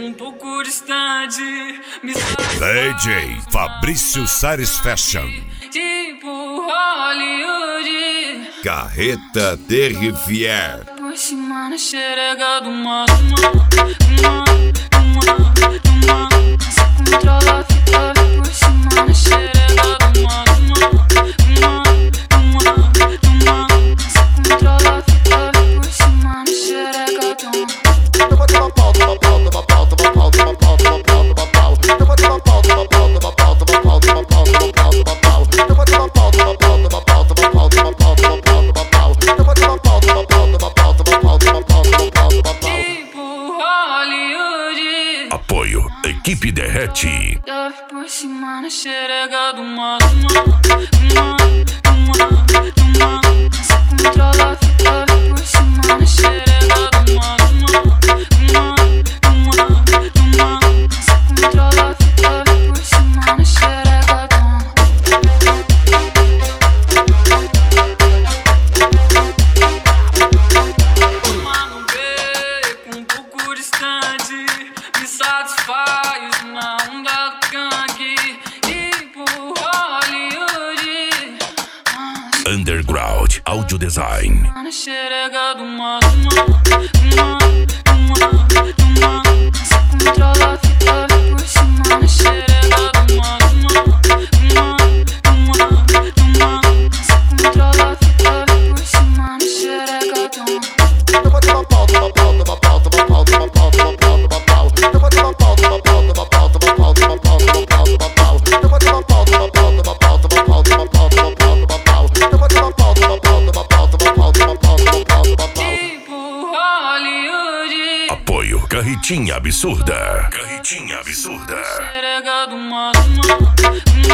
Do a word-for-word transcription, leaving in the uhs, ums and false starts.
um pouco distante, me D J Fabrício Sares Fashion, tipo Hollywood. Carreta de Rivière. Por cima na xerega do mato, uma, uma, uma. Se controla, fica por cima na xerega do mato, uma, uma, uma. Se controla, fica por cima na xerega do mato. Apoio Equipe Derrete. Por cima na xerega do mato, uma, uma, uma. Se controla, fica por cima na xerega do mato, uma, uma, uma. Se controla, fica por cima na xerega do mato. Mano, beco um pouco distante, me satisfaz na onda do gangue, tipo Hollywood. Underground Audio Design. Na xerega do mato, uma, uma, uma. Se controla, fica por cima na xerega do mato, uma, uma, uma. Se controla, fica por cima na xerega do mato. Apoio Carretinha Absurda. Carretinha Absurda. Xerega do mato, uma,